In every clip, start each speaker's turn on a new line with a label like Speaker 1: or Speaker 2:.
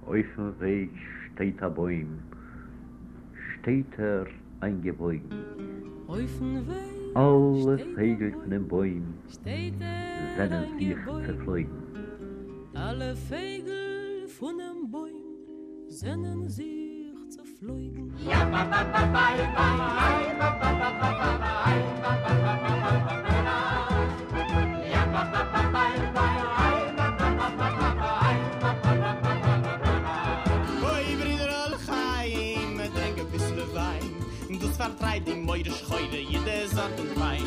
Speaker 1: Auf dem Weg steht ein Bäum, steht ein Gebäude.
Speaker 2: Auf dem Weg
Speaker 1: Alle
Speaker 2: steht
Speaker 1: Vögel
Speaker 2: ein
Speaker 1: von den Bäumen
Speaker 2: steht
Speaker 1: sind
Speaker 2: ein
Speaker 1: sich
Speaker 2: Gebäude.
Speaker 1: zerflogen.
Speaker 2: Alle Vögel von dem Bäum sehnen sich zu fliegen.
Speaker 3: Hoi, Brüder Al-Chaim, trink ein bisschen Wein. Das vertreibt die Meure Scheule, jede Sand und Wein.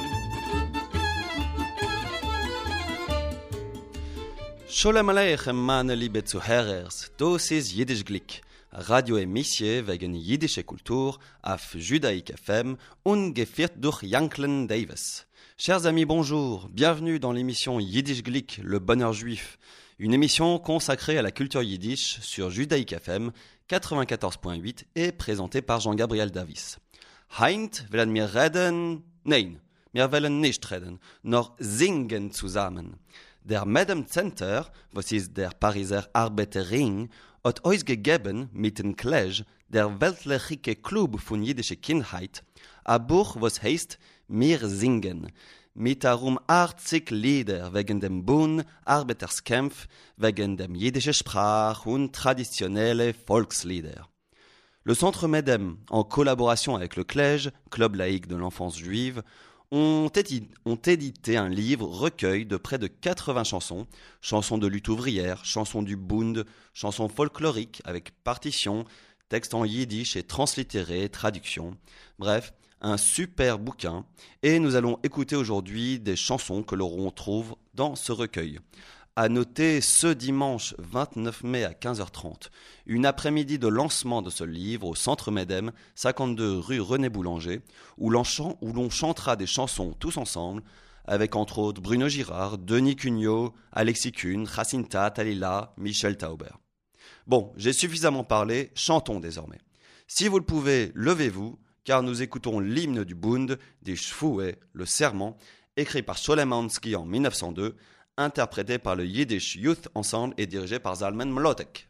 Speaker 4: Sholem Aleichem, meine liebe Zuhörers, das ist Jiddisch Glick, Radio-Emissie wegen jiddische Kultur auf Judaïk FM und geführt durch Yanklin Davis. Chers amis, bonjour, bienvenue dans l'émission Yiddish Glick, le bonheur juif, une émission consacrée à la culture yiddish sur Judaïk FM 94.8 et présentée par Jean-Gabriel Davis. Heint werden wir reden, nein, wir wollen nicht reden, noch singen zusammen. Der Madame Center, was ist der Pariser Arbeiterring, hat uns gegeben mit dem College, der weltliche Club von jüdischer Kindheit, ein Buch, was heißt Wir singen, mit darum 80 Lieder wegen dem Bund, Arbeiterskampf, wegen dem jüdischen Sprach und traditionelle Volkslieder. Le Centre MEDEM, en collaboration avec le Collège, Club laïque de l'enfance juive, ont édité un livre recueil de près de 80 chansons, chansons de lutte ouvrière, chansons du Bund, chansons folkloriques avec partition, textes en yiddish et translittérés, traduction. Bref, un super bouquin. Et nous allons écouter aujourd'hui des chansons que l'on trouve dans ce recueil. À noter ce dimanche 29 mai à 15h30, une après-midi de lancement de ce livre au Centre MEDEM, 52 rue René Boulanger, où l'on chantera des chansons tous ensemble, avec entre autres Bruno Girard, Denis Cugnot, Alexis Kuhn, Jacinta, Talila, Michel Tauber. Bon, j'ai suffisamment parlé, chantons désormais. Si vous le pouvez, levez-vous, car nous écoutons l'hymne du Bund, des Shvoué, le serment, écrit par Sholem Aleichem en 1902, interprété par le Yiddish Youth Ensemble et dirigé par Zalman Mlotek.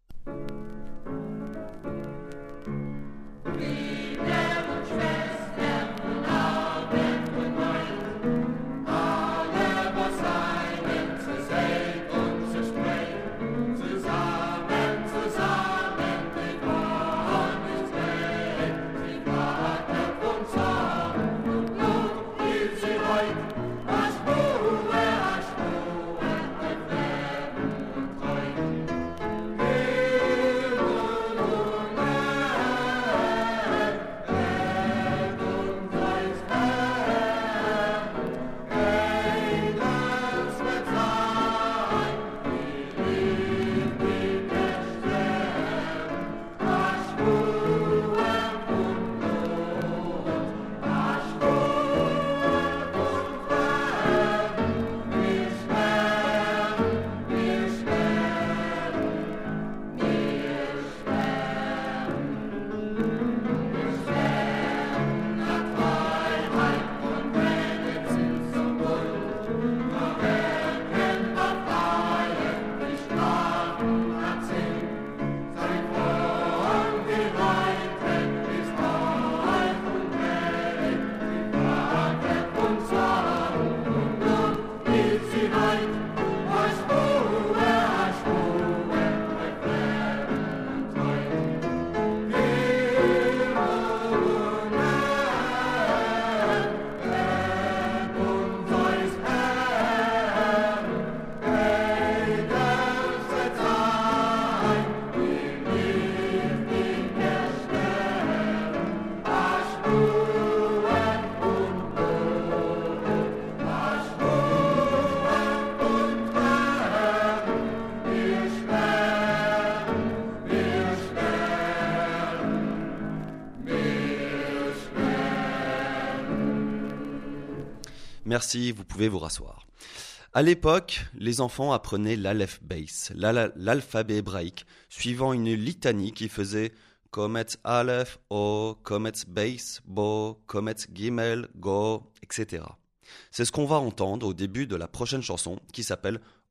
Speaker 4: Merci, vous pouvez vous rasseoir. À l'époque, les enfants apprenaient l'Aleph Beis, l'alphabet hébraïque, suivant une litanie qui faisait Kometz Aleph, O, Kometz Beis, Bo, Kometz Gimel, Go, etc. C'est ce qu'on va entendre au début de la prochaine chanson qui s'appelle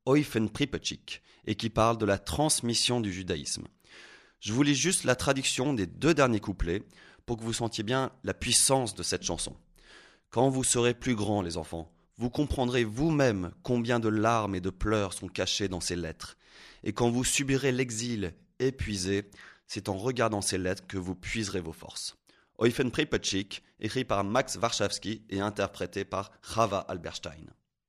Speaker 4: Eufen Pripetchik et qui parle de la transmission du judaïsme. Je vous lis juste la traduction des 2 derniers couplets pour que vous sentiez bien la puissance de cette chanson. Quand vous serez plus grands, les enfants, vous comprendrez vous-même combien de larmes et de pleurs sont cachés dans ces lettres. Et quand vous subirez l'exil épuisé, c'est en regardant ces lettres que vous puiserez vos forces. Eufen Pripetchik, écrit par Max Warszawski et interprété par Chava Alberstein.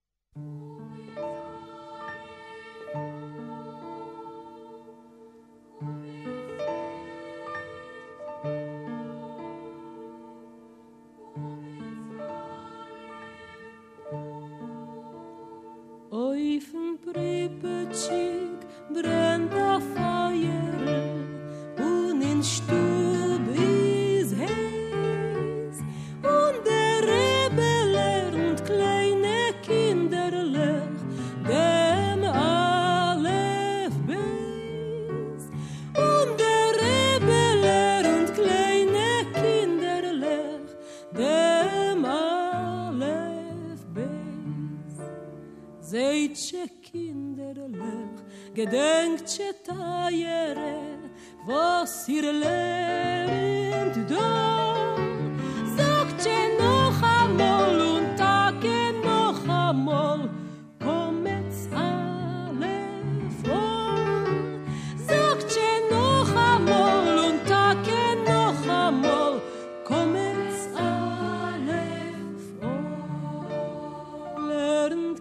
Speaker 2: Eufen Pripetchik brennt a Feuer und in Stub is heiß und der Rebbe lernt kleine Kinderlech dem Aleph Beis und der Rebbe lernt kleine Kinderlech dem Aleph Beis. Seitche Kinderlech, gedenkt che Tayere, was ihr lernt da. Sagt che noch amol und Tage noch amol, kommet's alle vor. Sagt che noch amol und Tage noch amol, kommet's alle vor. Lernt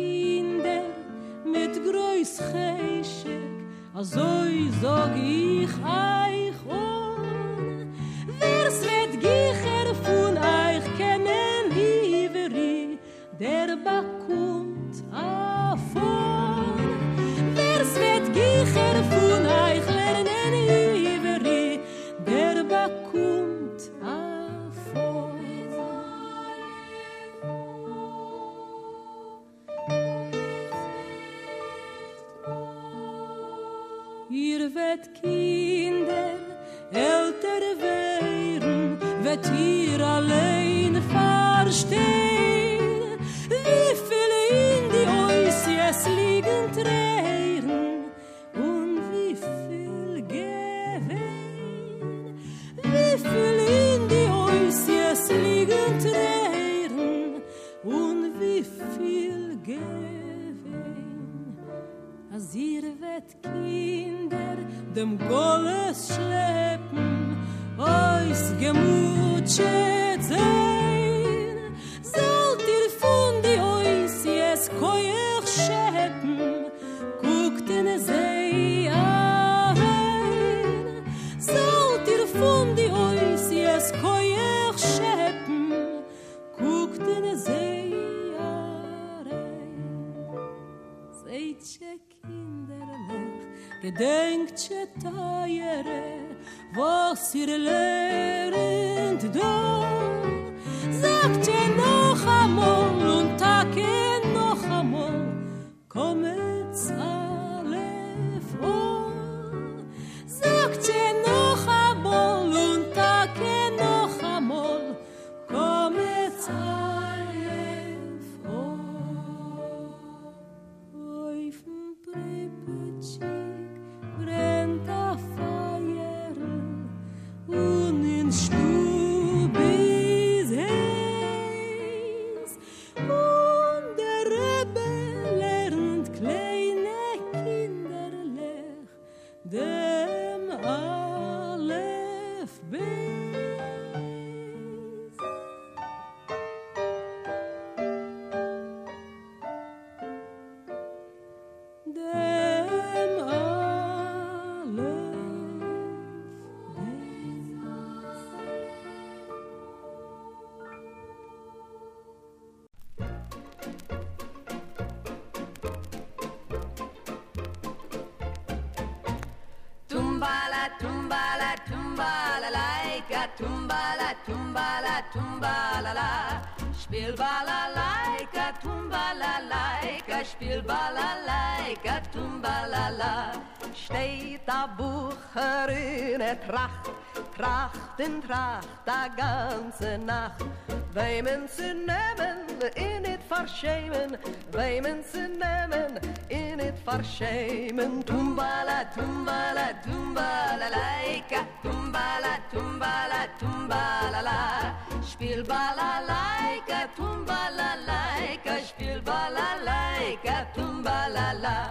Speaker 2: mit groß Cheshek, azoi sag ich euch on. Wer's wird gicher von euch kennen Iveri, der bekommt afon. Wer's wird gicher von euch lernen Iveri, der bekommt afon. Ihr wird Kinder älter werden, wird ihr allein verstehen, wie viele in die Oisies liegen Tränen und wie viel Gewinn, wie viele in die Oisies liegen Tränen und wie viel Gewinn. Als ihr wird Kinder dem Goles schleppen, ois gemutschet sein, sollt ihr von die Oisies koech scheppen, guckt in See ein. Sollt ihr von die Oisies koech scheppen, guckt in See ein. Seitche Kinderlech, gedenkt che Tayere, was ihr lernt da. Sagt ihr noch amol und Tage noch amol, kommet's alle vor. Sagt ihr noch amol und Tage noch amol, kommet's alle vor. Eufen Pripetchik brennt a Feuer und in Stub is heiß und der Rebbe lernt kleine Kinderlech dem Aleph Beis. Dem Aleph
Speaker 5: Tumbala, tumbala, tumbala, laika, tumbala, tumbala, tumbala, la. Spiel balalaika, tumbala, spiel balalaika, tumbala, la. Steht a Bucher in der Tracht,
Speaker 6: Tracht da ganze Nacht. Weimen zu nehmen, in it verschämen. Weimen zu nehmen, in it verschämen. Tumbala, tumbala, tumbala, laika. Tumbala, tumbala, tumbala, la. Spiel balalaika, tumbala, laika. Spiel balalaika, tumbala, la.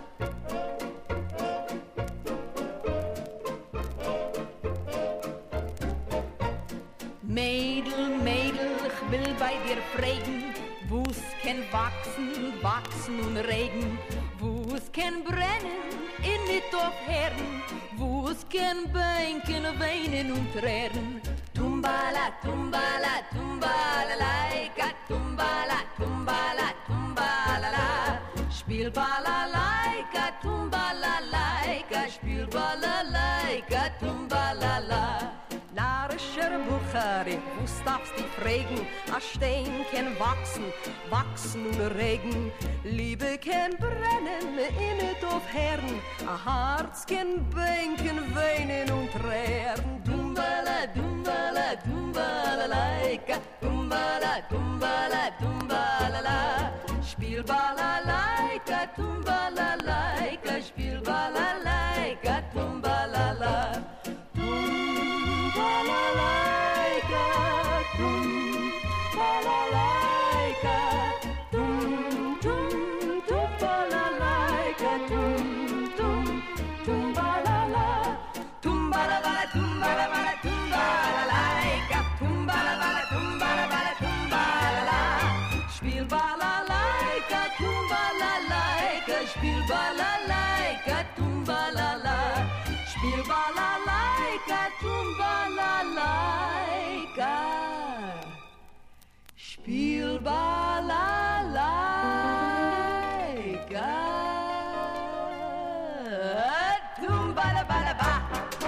Speaker 6: Mädel, Mädel, ich will bei dir fragen, wo's kann wachsen und regen, wo's kann brennen, in die Topfherden, wo's kann bänken, weinen und tränen. Tumbala, tumbala, tumbala, laika, tumbala, tumbala, tumbala, la. Spiel balalaika, tumbala, laika, spiel balalaika, tumbala, la. Narischer Buchari, wo darfst du fragen? A Stein kann wachsen und regen. Liebe kann brennen, in it auf Herren. A Herz kann bänken, weinen und tränen. Dumbala, dumbala, dumbala, laika. Dumbala, dumbala, dumbala, la. Spiel balalaika, tumbala, laika. Spiel balalaika, tumbala, la. Balalaika, tum, balalaika, tum, tum, tum, balalaika, tum, tum, tum, balala, tum, balala, tum, balala, tum, balalaika, tum, balala, tum, balala, tum, balala, spiel balalaika, tum, balalaika, spiel balalaika, tum, balala, spiel balalaika, tum, balalaika, spiel balalaika, tum, balabalaba.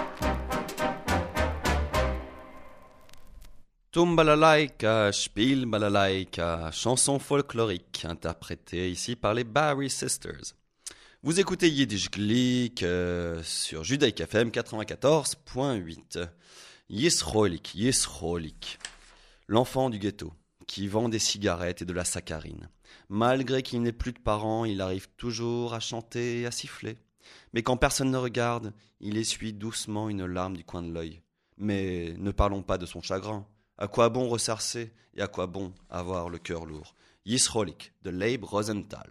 Speaker 4: Tum balalaika, Spiel balalaika, chanson folklorique interprétée ici par les Barry Sisters. Vous écoutez Yiddish Glick sur Judaïk FM 94.8. Yisrolik, l'enfant du ghetto, qui vend des cigarettes et de la saccharine. Malgré qu'il n'ait plus de parents, il arrive toujours à chanter et à siffler. Mais quand personne ne regarde, il essuie doucement une larme du coin de l'œil. Mais ne parlons pas de son chagrin. À quoi bon ressarcer et à quoi bon avoir le cœur lourd? Yisrolik, de Leib Rosenthal.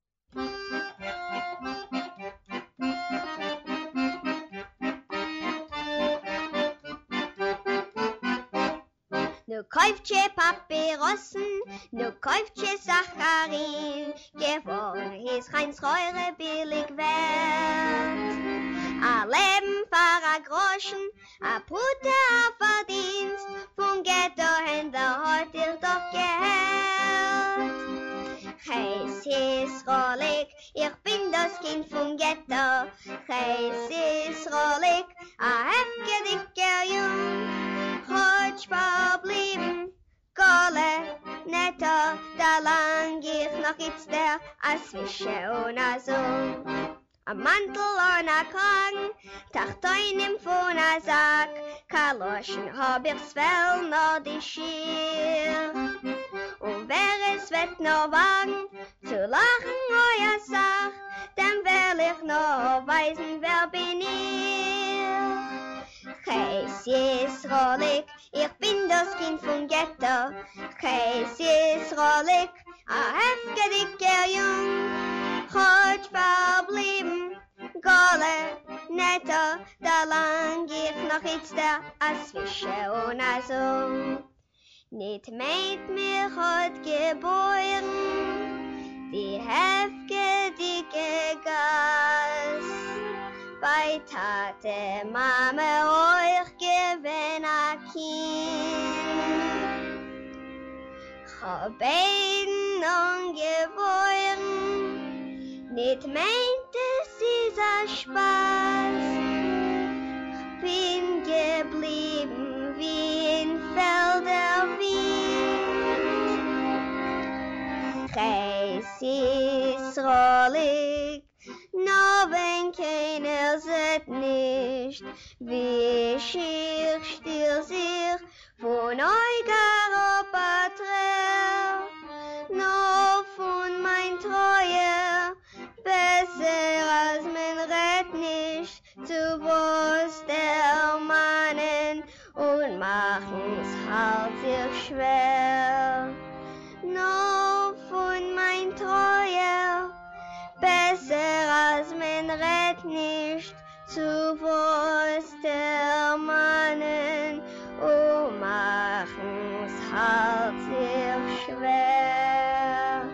Speaker 7: Nu kauft je Papyrossen, nu kauft je Saccharin, geworden ist Heinz Reure billig wert. A Leben für a Groschen, a Pute auf Verdienst, von Ghetto-Händler hat ihr doch gehört. Hey, sis Rolik, ich bin das Kind vom Ghetto. Hey, sis Rolik, a heftige dicker Jung, hat verblieben, Kohle, netto, da lang ich noch jetzt der, a Zwische und a Sohn. A Mantel und a Kragen, Tachtoinen von a Sack, Kaloschen hab ich's Fell, nur die Schier. Und wer es wird noch wagen, zu lachen euer Sach, dann will ich noch weisen, wer bin ich. Hey, sis Rolik, ich bin das Kind vom Ghetto. Hey, sis Rolik, a heftige dicker Jung, hat verblieben, Gole, netto, da lang ich noch jetzt der, a Zwische und a so. Nicht meint mir hat geboren, die heftige dicke Gas. Bei Tate, Mame, euch gewinn a Kind. Hab beiden ungeboren, nicht meint es ist a Spaß. Bin geblieben wie in Felder Wind. Reis ist rollig, no wenn keiner sieht nicht. nicht, wie schier still sich von eurer Patrie. Nur von mein Treue, besser als mein Red nicht, zu was der Mannen und machen's halt sich schwer. Nur von mein Treue, besser als mein Red nicht, zu was der Mannen und machen's halt sich schwer.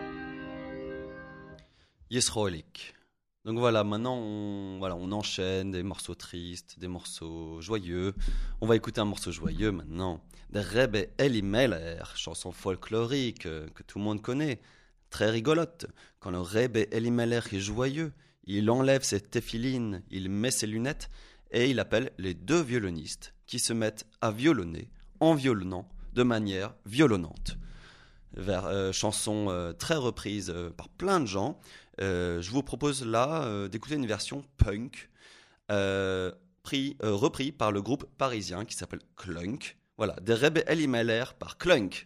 Speaker 4: Yesroelik. Donc voilà, maintenant on enchaîne des morceaux tristes, des morceaux joyeux. On va écouter un morceau joyeux maintenant. De Rebbe Elimelech, chanson folklorique que tout le monde connaît, très rigolote. Quand le Rebbe Elimelech est joyeux, il enlève ses téphilines, il met ses lunettes et il appelle les deux violonistes qui se mettent à violonner en violonnant de manière violonnante. Chanson très reprise par plein de gens. Je vous propose là d'écouter une version punk repris par le groupe parisien qui s'appelle Klunk. Voilà, des Rebbe Elimelech par Klunk.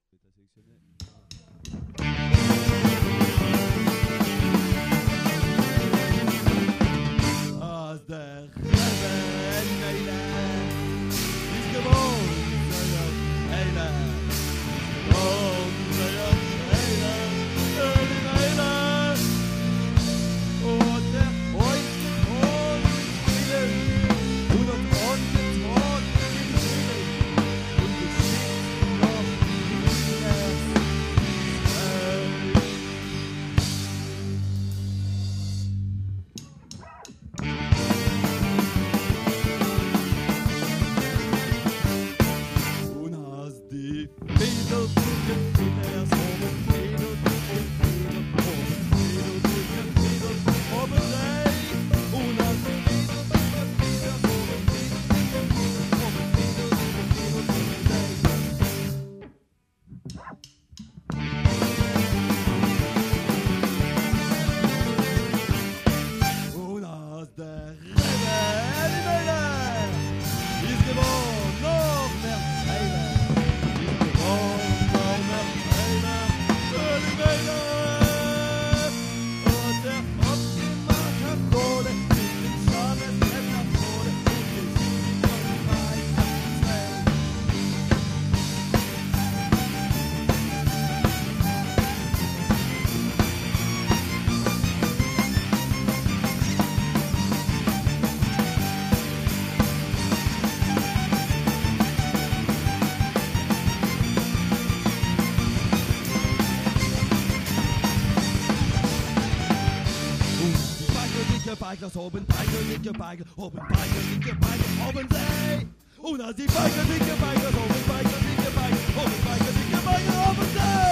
Speaker 8: Oben Beine, linke Beine, oben Beine, linke Beine, oben See. Und als die Beine, linke Beine, oben Beine, linke Beine, oben Beine, linke Beine, oben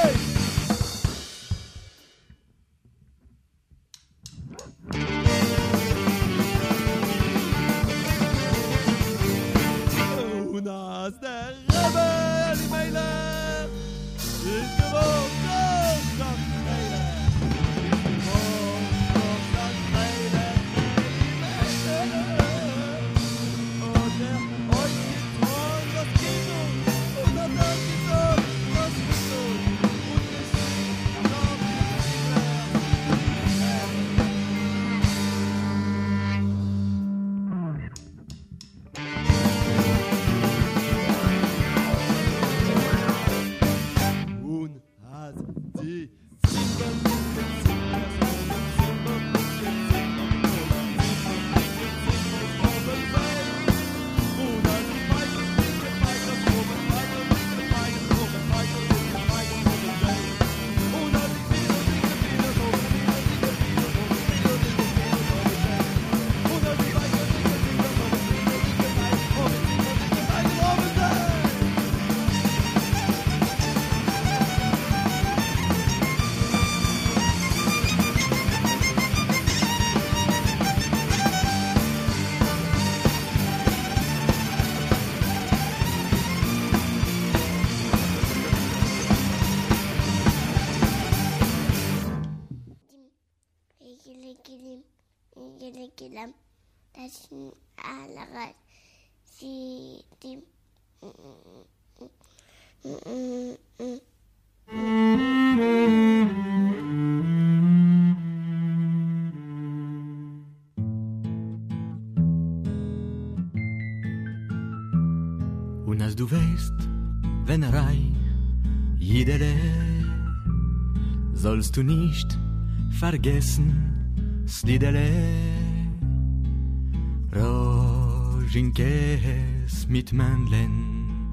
Speaker 8: See. Und als der Rebbe Elimelech ist gewohnt auf das Reine.
Speaker 9: Essen alles. Sie, die...
Speaker 10: Und als du weißt, wenn reich jedere, sollst du nicht vergessen, Slidere, Rojinkes mit Mandeln.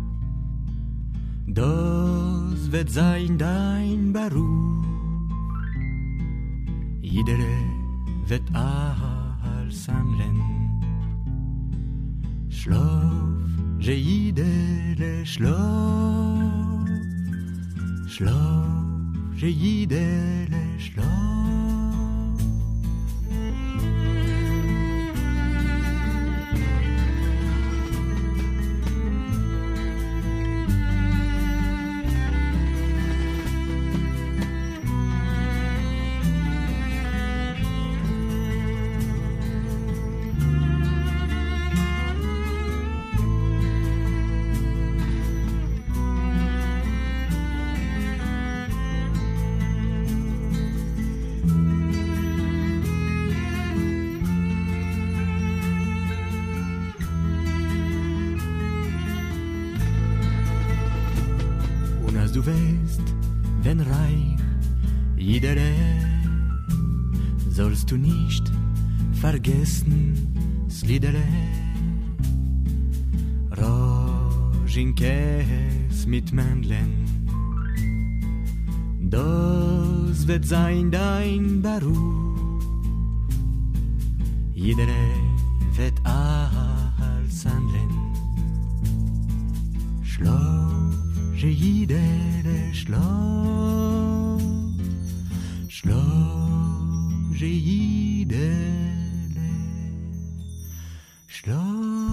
Speaker 10: Das wird sein dein Beruf, jedere wird als handeln. Schlaf, jedere schlaf, schlaf, jedere schlaf. Du weißt, wenn reich jedere, sollst du nicht vergessen, Slidere, Rojinkes mit Mandeln. Das wird sein dein Beruf, jedere wird als handeln. Schlaf, jedere schlaf, schlaf, jedere schlaf.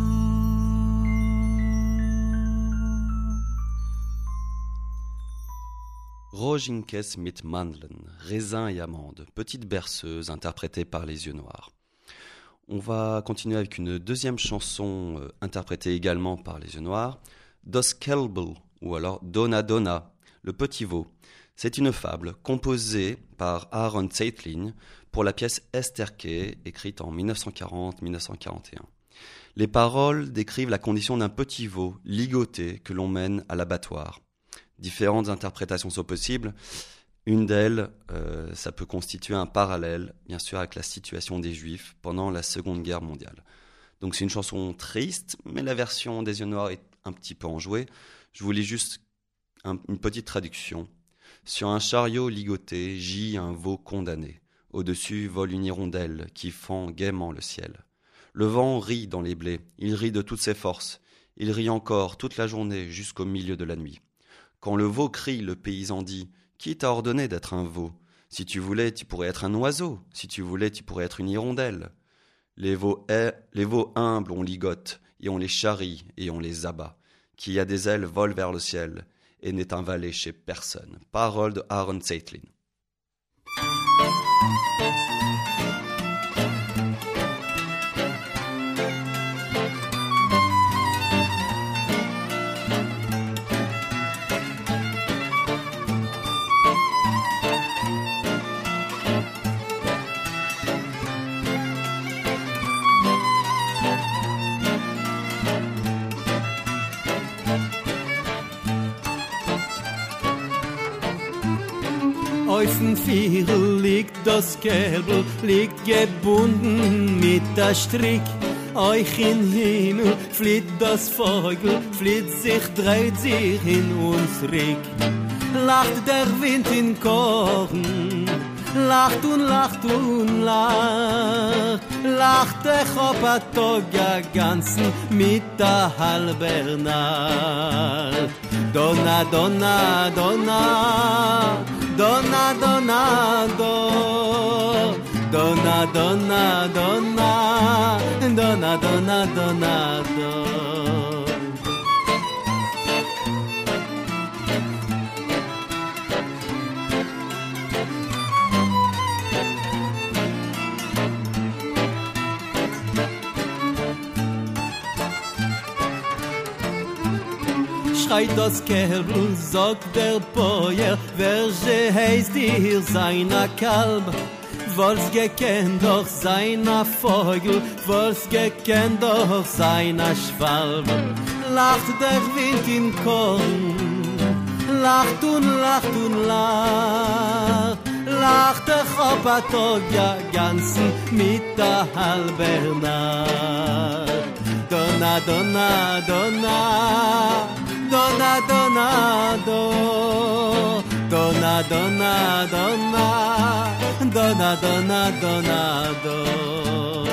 Speaker 4: Rojinkes mit Mandeln, raisin et amande, petite berceuse interprétée par les Yeux Noirs. On va continuer avec une deuxième chanson interprétée également par les Yeux Noirs, Das Kälbl, ou alors Donna Donna, le petit veau. C'est une fable composée par Aaron Zeitlin pour la pièce Esterke, écrite en 1940-1941. Les paroles décrivent la condition d'un petit veau ligoté que l'on mène à l'abattoir. Différentes interprétations sont possibles. Une d'elles, ça peut constituer un parallèle, bien sûr, avec la situation des Juifs pendant la Seconde Guerre mondiale. Donc c'est une chanson triste, mais la version des Yeux Noirs est un petit peu enjouée. Je vous lis juste une petite traduction. Sur un chariot ligoté gît un veau condamné. Au-dessus vole une hirondelle qui fend gaiement le ciel. Le vent rit dans les blés, il rit de toutes ses forces. Il rit encore toute la journée jusqu'au milieu de la nuit. Quand le veau crie, le paysan dit « Qui t'a ordonné d'être un veau ? Si tu voulais, tu pourrais être un oiseau. Si tu voulais, tu pourrais être une hirondelle. » Les veaux humbles, on ligote, et on les charrie, et on les abat. Qui a des ailes vole vers le ciel, et n'est un valet chez personne. Parole de Aaron Zeitlin.
Speaker 10: Auf dem Fiedel liegt das Kälbl, liegt gebunden mit der Strick. Euch in Himmel flieht das Vogel, flieht sich, dreht sich in uns Rick. Lacht der Wind in Korn, lacht und lacht und lacht. Lacht der Chopatoga ganzen mit der halber Nacht. Donna, Donna, Donna, Donna, Donna, do. Donna, Donna, Donna, Donna, Donna, Donna, do. schreit das Kälbl, sagt der Bäuer, wer sie heißt dir seiner Kalb. Was gekennt doch seiner Vogel, was gekennt doch seiner Schwalb. Lacht der Wind in Korn, lacht und lacht und lacht. Lacht der Chopatog ja ganzen mit der halben Nacht. Donna, donna, donna, donna, donna, do. Donna, donna, donna, donna, donna, donna, do.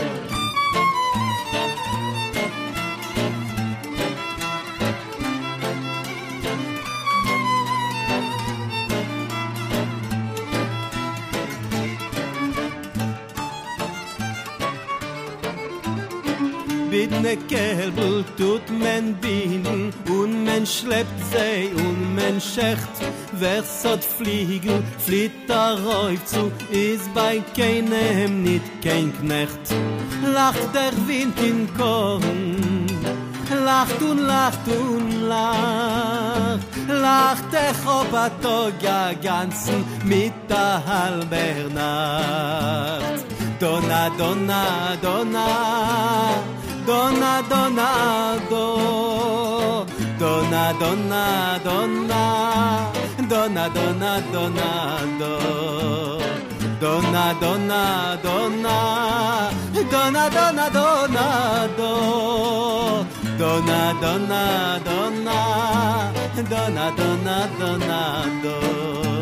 Speaker 10: Bitne Kälbel tut men binden und men schleppt sie und men schecht. Wer sot Fliegel, flieht rauf zu, ist bei keinem nicht kein Knecht. Lacht der Wind in Korn, lacht und lacht und lacht. Lacht der Chopatog ja ganzen mit der halben Nacht. Donna, donna, donna, donna, donna, do. Donna, donna, donna, donna, donna, donna, do. Donna, donna, donna, donna, donna, donna, do. Donna, donna, donna, donna, donna, donna, do.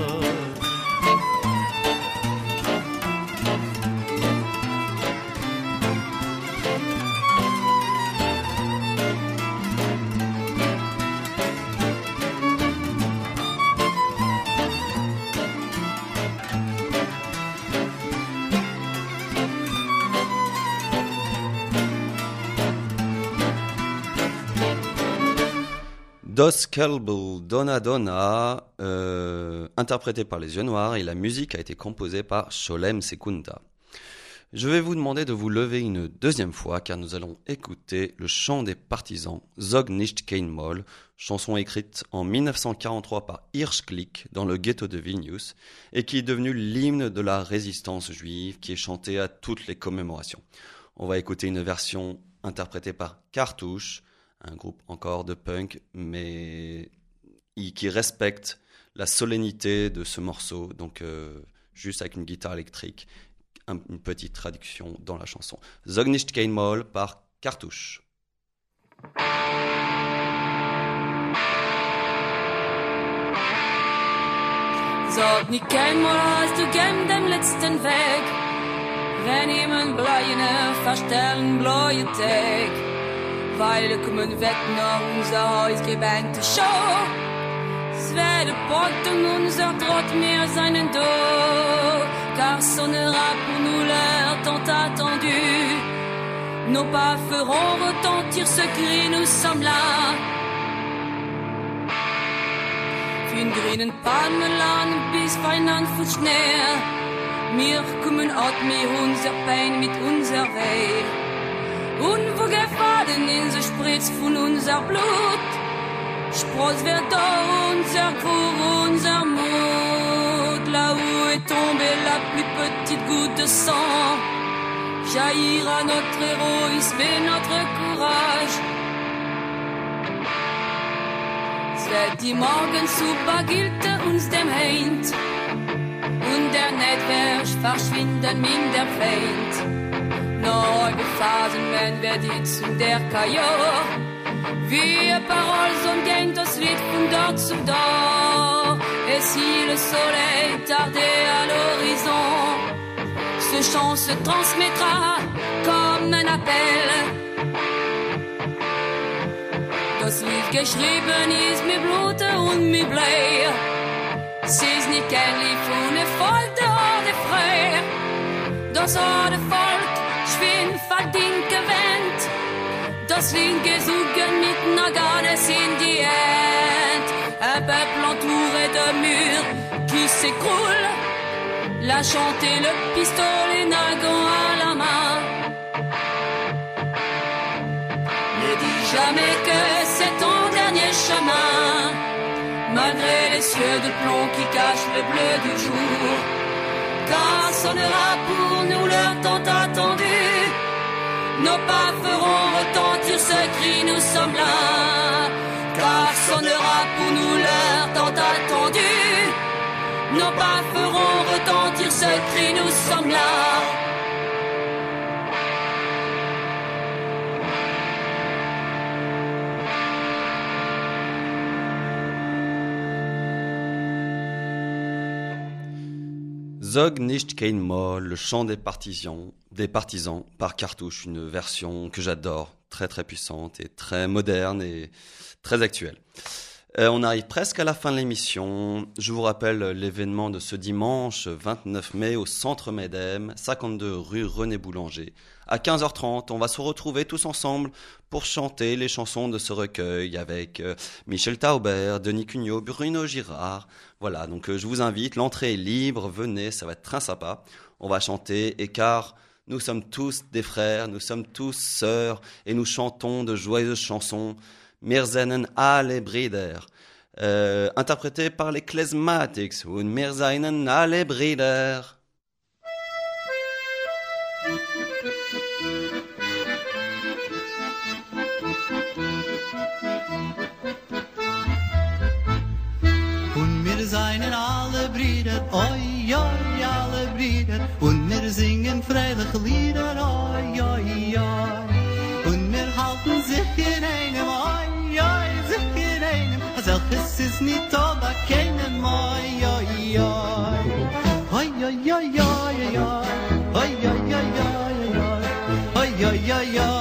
Speaker 4: Dos Kälbl Donna Donna, interprété par les Yeux Noirs, et la musique a été composée par Sholem Sekunda. Je vais vous demander de vous lever une deuxième fois car nous allons écouter le chant des partisans, Zog nicht kein Moll, chanson écrite en 1943 par Hirschklick dans le ghetto de Vilnius et qui est devenu l'hymne de la résistance juive qui est chanté à toutes les commémorations. On va écouter une version interprétée par Cartouche, un groupe encore de punk, mais qui respecte la solennité de ce morceau, donc juste avec une guitare électrique, une petite traduction dans la chanson. Zog nicht kein Moll par Cartouche.
Speaker 2: Sag nicht kein Mal hast du gern den letzten Weg, wenn jemand Bleiene verstellen blaue Tag. Weil kommen weg nach unser Haus gebänkte Show. Es werde Pott und unser Trott mehr seinen Do. Car sonnera pour nous l'heure tant attendue. Nos pas feront retentir ce cri, nous sommes là. Für grünen Palmenland bis Feinland Fuß näher. Wir kommen out mit unser Pein, mit unser Weh. Und wo gefallen in so spritzt von unser Blut, spross wird da unser Cour, unser Mut. Là où est tombée la plus petite goutte de sang, jaillira notre héroïsme et notre courage. Seit die Morgensuppe gilt uns dem Heint, und der Netzwerk verschwinden in der Feind. Neue Phasen, wenn wir die zu der Kajor. Wir Paroles und gehen das Lied von dort zu dort. Et si le soleil tardait à l'horizon, ce chant se transmettra comme un appel. Das Lied geschrieben ist mit Blut und mit Blei. Es ist nicht kein Lied von der Folter oder Frei. Das hat der Volk schwinn verdient gewähnt. Das Lied gesungen mit Nagades in die Hand. Un peuple entouré de murs qui s'écroule. La chanter le pistolet nagon à la main. Ne dis jamais que c'est ton dernier chant. chemin, malgré les cieux de plomb qui cachent le bleu du jour. Quand sonnera pour nous l'heure tant attendue, nos pas feront retentir ce cri, nous sommes là. Car sonnera pour nous l'heure tant attendue, nos pas feront retentir ce cri, nous sommes là.
Speaker 4: Zog nicht kein Moll, le chant des partisans par Cartouche, une version que j'adore, très très puissante et très moderne et très actuelle. On arrive presque à la fin de l'émission. Je vous rappelle l'événement de ce dimanche 29 mai au Centre Médem, 52 rue René Boulanger. À 15h30, on va se retrouver tous ensemble pour chanter les chansons de ce recueil avec Michel Taubert, Denis Cugnot, Bruno Girard. Voilà, donc je vous invite, l'entrée est libre, venez, ça va être très sympa. On va chanter, et car nous sommes tous des frères, nous sommes tous sœurs, et nous chantons de joyeuses chansons. Wir seien alle Brüder, interprété par les Klezmatics, und wir seien alle Brüder.
Speaker 11: Und wir seien alle Brüder, oi, oi, alle Brüder, und wir singen freiliche Lieder, oi, oi, oi, und wir halten sich in einem, oi, oi, sich in einem, als elkes ist nicht aber keinem, oi, oi, oi, oi, oi, oi, oi, oi, oi, oi, oi, oi, oi, oi, oi, oi, oi,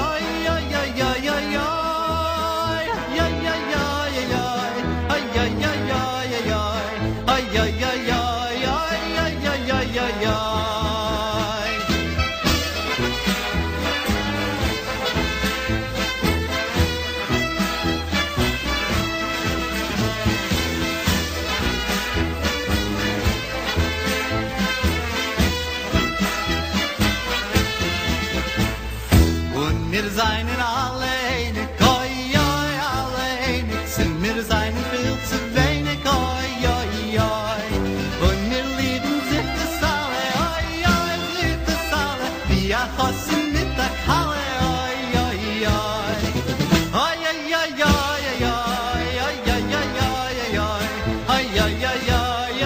Speaker 11: wir seien alle einig, oi, oi, alle einig, sind wir seien viel zu wenig, oi, oi, oi, und wir lieben sich das alle, oi, oi, liebt das alle, wie Achos in Mittag Halle, oi, oi, oi, oi, oi, oi, oi, oi, oi, oi, oi, oi, oi, oi, oi, oi, oi,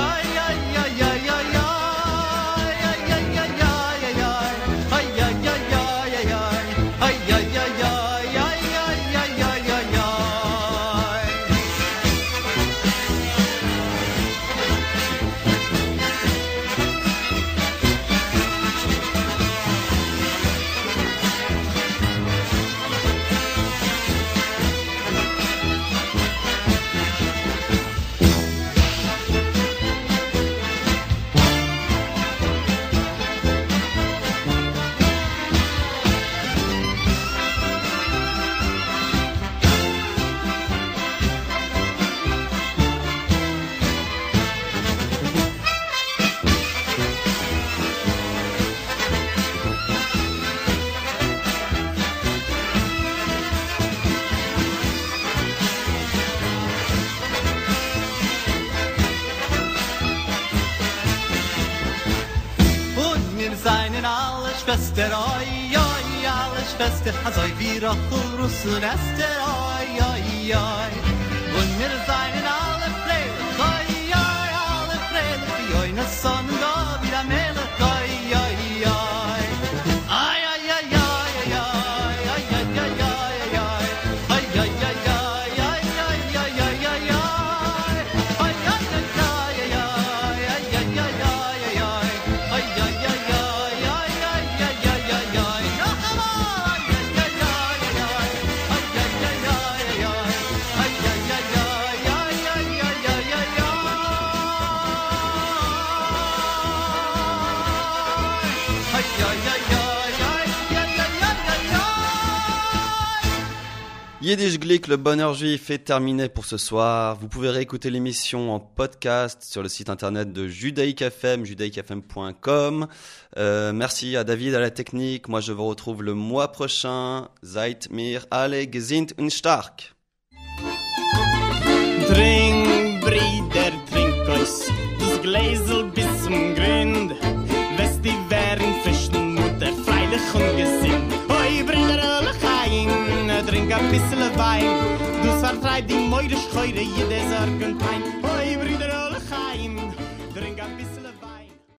Speaker 11: seinen alle Schwester, oi, oi, alle Schwester, also wie Rochel, Russen, Esther, oi, oi, oi, und wir seinen alle Freilich, oi, oi, alle Freilich, wie oi, ne Sonnen, da wieder Melech, oi, oi, oi, ai, ai, ai, ai, ai, ai, ai, ai, ai, ai, ai, ai, ai, ai, ai, ai, ai, ai,
Speaker 4: Yiddish Glick, le bonheur juif est terminé pour ce soir. Vous pouvez réécouter l'émission en podcast sur le site internet de Judaïk FM, judaïkfm.com. Merci à David à la technique. Moi, je vous retrouve le mois prochain. Seid mir alle gesinnt und stark.
Speaker 3: Brüder, trink euch das Gläsel bis zum Grund. Wes die wären Fischen, Mutter, freilich und gesinnt. Oi, Brüder, Lechaim, trink ein bisschen Wein. Du vertreib die Meure, Scheure, jede Sorge und Pein.